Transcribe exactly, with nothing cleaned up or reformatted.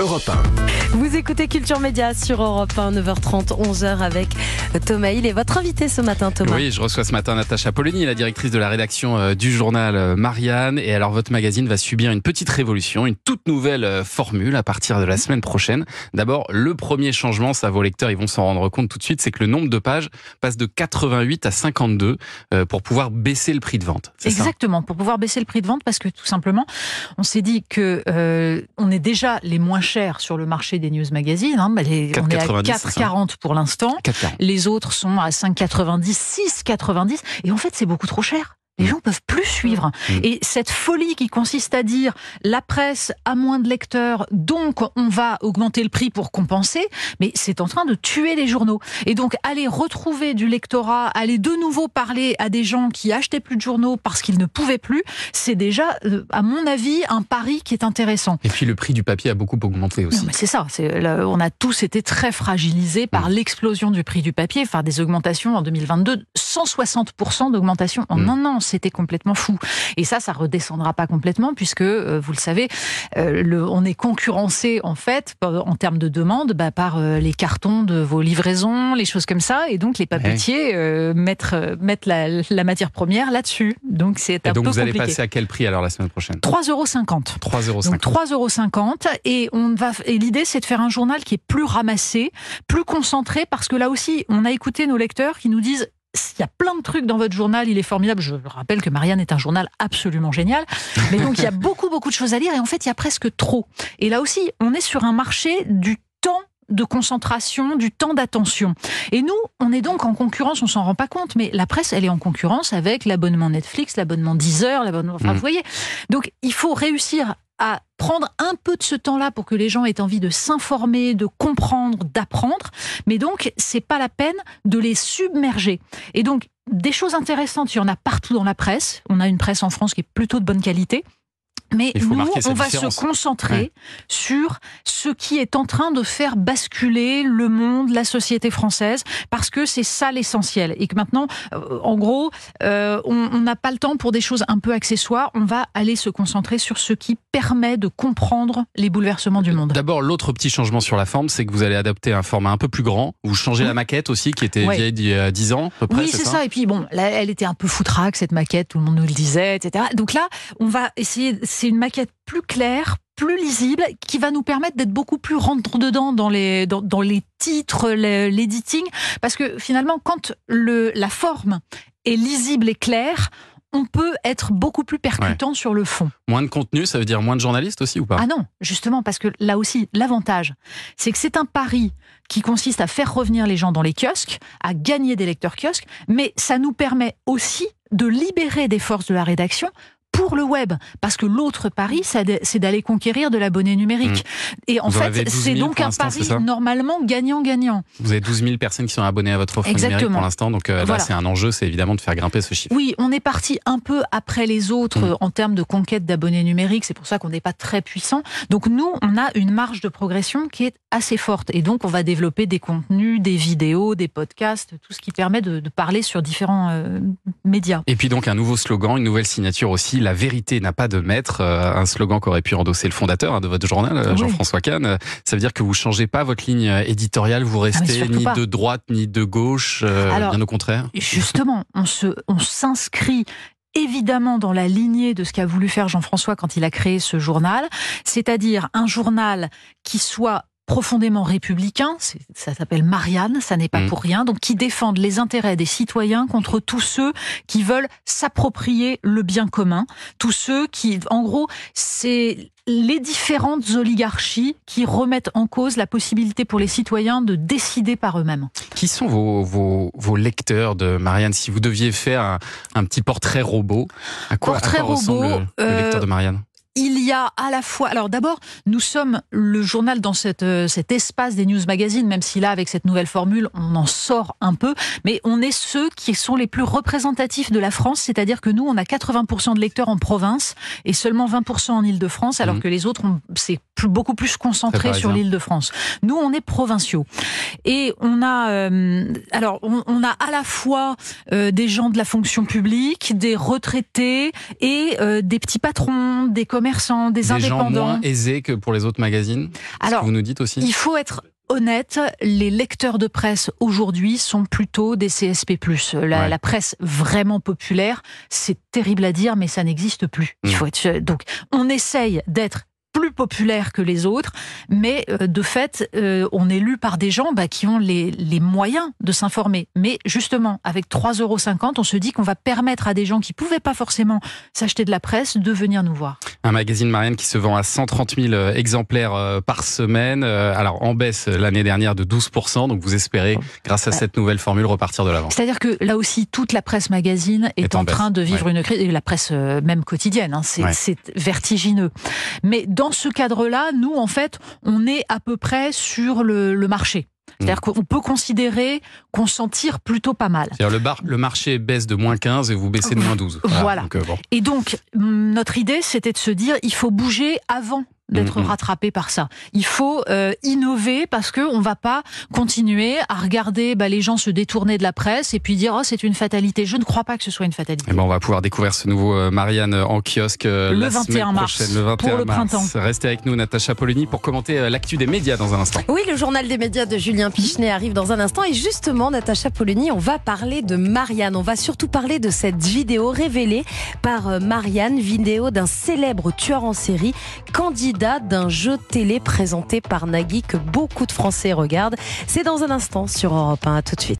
Europe un. Vous écoutez Culture Média sur Europe un, neuf heures trente, onze heures avec Thomas Hill et votre invité ce matin, Thomas. Oui, je reçois ce matin Natacha Polony, la directrice de la rédaction du journal Marianne. Et alors, votre magazine va subir une petite révolution, une toute nouvelle formule à partir de la semaine prochaine. D'abord, le premier changement, ça vos lecteurs, ils vont s'en rendre compte tout de suite, c'est que le nombre de pages passe de quatre-vingt-huit à cinquante-deux pour pouvoir baisser le prix de vente. C'est Exactement, pour pouvoir baisser le prix de vente, parce que tout simplement, on s'est dit que euh, on est déjà les moins chers sur le marché des news magazines. Hein, les, on est à quatre euros quarante pour l'instant. Les autres sont à cinq euros quatre-vingt-dix, six euros quatre-vingt-dix. Et en fait, c'est beaucoup trop cher. Les gens peuvent plus suivre. Mmh. Et cette folie qui consiste à dire la presse a moins de lecteurs, donc on va augmenter le prix pour compenser, mais c'est en train de tuer les journaux. Et donc aller retrouver du lectorat, aller de nouveau parler à des gens qui achetaient plus de journaux parce qu'ils ne pouvaient plus, c'est déjà, à mon avis, un pari qui est intéressant. Et puis le prix du papier a beaucoup augmenté aussi. Non, mais c'est ça. C'est, là, on a tous été très fragilisés par mmh. l'explosion du prix du papier, enfin des augmentations en deux mille vingt-deux, cent soixante pour cent d'augmentation en mmh. un an. C'était complètement fou. Et ça, ça redescendra pas complètement puisque, euh, vous le savez, euh, le, on est concurrencé en fait en termes de demande bah, par euh, les cartons de vos livraisons, les choses comme ça, et donc les papetiers ouais. euh, mettent, euh, mettent la, la matière première là-dessus. Donc c'est un peu compliqué. Et donc vous allez passer à quel prix alors la semaine prochaine ? trois euros cinquante. trois euros cinquante. Donc trois euros cinquante. Et on va. Et l'idée, c'est de faire un journal qui est plus ramassé, plus concentré, parce que là aussi, on a écouté nos lecteurs qui nous disent. Il y a plein de trucs dans votre journal, il est formidable. Je rappelle que Marianne est un journal absolument génial. Mais donc, il y a beaucoup, beaucoup de choses à lire et en fait, il y a presque trop. Et là aussi, on est sur un marché du temps de concentration, du temps d'attention. Et nous, on est donc en concurrence, on s'en rend pas compte, mais la presse, elle est en concurrence avec l'abonnement Netflix, l'abonnement Deezer, l'abonnement... Enfin, mmh. vous voyez. Donc, il faut réussir à prendre un peu de ce temps-là pour que les gens aient envie de s'informer, de comprendre, d'apprendre. Mais donc, c'est pas la peine de les submerger. Et donc, des choses intéressantes, il y en a partout dans la presse. On a une presse en France qui est plutôt de bonne qualité. Mais nous, on va se concentrer ouais. sur ce qui est en train de faire basculer le monde, la société française, parce que c'est ça l'essentiel. Et que maintenant, euh, en gros, euh, on n'a pas le temps pour des choses un peu accessoires. On va aller se concentrer sur ce qui permet de comprendre les bouleversements du monde. D'abord, l'autre petit changement sur la forme, c'est que vous allez adapter un format un peu plus grand. Vous changez mmh. la maquette aussi, qui était ouais. vieille d'il y a dix ans, à peu près. Oui, c'est, c'est ça. ça. Et puis bon, là, elle était un peu foutraque, cette maquette, tout le monde nous le disait, et cetera. Donc là, on va essayer... C'est une maquette plus claire, plus lisible, qui va nous permettre d'être beaucoup plus rentre-dedans dans les, dans, dans les titres, l'editing. Parce que finalement, quand le, la forme est lisible et claire, on peut être beaucoup plus percutant ouais. sur le fond. Moins de contenu, ça veut dire moins de journalistes aussi ou pas ? Ah non, justement, parce que là aussi, l'avantage, c'est que c'est un pari qui consiste à faire revenir les gens dans les kiosques, à gagner des lecteurs kiosques, mais ça nous permet aussi de libérer des forces de la rédaction pour le web, parce que l'autre pari, c'est d'aller conquérir de l'abonné numérique. Mmh. Et en Vous fait, c'est donc un pari normalement gagnant-gagnant. Vous avez douze mille personnes qui sont abonnées à votre offre Exactement. numérique pour l'instant, donc euh, voilà. là, c'est un enjeu, c'est évidemment de faire grimper ce chiffre. Oui, on est parti un peu après les autres mmh. en termes de conquête d'abonnés numériques, c'est pour ça qu'on n'est pas très puissant. Donc nous, on a une marge de progression qui est assez forte, et donc on va développer des contenus, des vidéos, des podcasts, tout ce qui permet de, de parler sur différents euh, médias. Et puis donc un nouveau slogan, une nouvelle signature aussi, la vérité n'a pas de maître, un slogan qu'aurait pu endosser le fondateur de votre journal, oui. Jean-François Kahn. Ça veut dire que vous changez pas votre ligne éditoriale, vous restez ah, ni pas. de droite ni de gauche, Alors, bien au contraire. Justement, on se, on s'inscrit évidemment dans la lignée de ce qu'a voulu faire Jean-François quand il a créé ce journal, c'est-à-dire un journal qui soit profondément républicain, ça s'appelle Marianne, ça n'est pas mmh. pour rien, donc qui défendent les intérêts des citoyens contre tous ceux qui veulent s'approprier le bien commun, tous ceux qui, en gros, c'est les différentes oligarchies qui remettent en cause la possibilité pour les citoyens de décider par eux-mêmes. Qui sont vos, vos, vos lecteurs de Marianne ? Si vous deviez faire un, un petit portrait robot, à quoi, portrait à quoi robot, ressemble le, le lecteur de Marianne ? Il y a à la fois... Alors d'abord, nous sommes le journal dans cette, euh, cet espace des news magazines, même si là, avec cette nouvelle formule, on en sort un peu, mais on est ceux qui sont les plus représentatifs de la France, c'est-à-dire que nous, on a quatre-vingts pour cent de lecteurs en province et seulement vingt pour cent en Île-de-France, alors mmh. que les autres, on, c'est plus, beaucoup plus concentré sur l'Île-de-France. Nous, on est provinciaux. Et on a... Euh, alors, on, on a à la fois euh, des gens de la fonction publique, des retraités et euh, des petits patrons, des commerçants, commerçants, des, des indépendants. gens moins aisés que pour les autres magazines. Alors, ce que vous nous dites aussi. Il faut être honnête, les lecteurs de presse aujourd'hui sont plutôt des C S P plus. La, Ouais. la presse vraiment populaire, c'est terrible à dire, mais ça n'existe plus. Il Mmh. faut être, donc, on essaye d'être plus populaire que les autres, mais euh, de fait, euh, on est lu par des gens bah, qui ont les, les moyens de s'informer. Mais justement, avec trois euros cinquante, on se dit qu'on va permettre à des gens qui ne pouvaient pas forcément s'acheter de la presse de venir nous voir. Un magazine, Marianne, qui se vend à cent trente mille exemplaires euh, par semaine, euh, alors en baisse l'année dernière de douze pour cent, donc vous espérez, grâce à cette nouvelle formule, repartir de l'avant. C'est-à-dire que là aussi, toute la presse magazine est, Est en en train baisse, de vivre ouais. une crise, et la presse euh, même quotidienne, hein, c'est Ouais. c'est vertigineux. Mais dans ce cadre-là, nous, en fait, on est à peu près sur le, le marché. C'est-à-dire qu'on peut considérer qu'on s'en tire plutôt pas mal. C'est-à-dire le, bar, le marché baisse de moins quinze et vous baissez de moins douze. Voilà. Donc, euh, bon. Et donc, hum, notre idée, c'était de se dire, il faut bouger avant d'être Mhm. rattrapé par ça. Il faut euh, innover parce que on va pas continuer à regarder bah, les gens se détourner de la presse et puis dire oh c'est une fatalité. Je ne crois pas que ce soit une fatalité. Eh ben, on va pouvoir découvrir ce nouveau euh, Marianne en kiosque euh, Le la vingt et semaine un mars, prochaine, le vingt et un pour le mars. printemps. Restez avec nous, Natacha Polony, pour commenter euh, l'actu des médias dans un instant. Oui, le journal des médias de Julien Pichenet arrive dans un instant. Et justement, Natacha Polony, on va parler de Marianne. On va surtout parler de cette vidéo révélée par euh, Marianne, vidéo d'un célèbre tueur en série, candidat d'un jeu télé présenté par Nagui que beaucoup de Français regardent. C'est dans un instant sur Europe un. À tout de suite.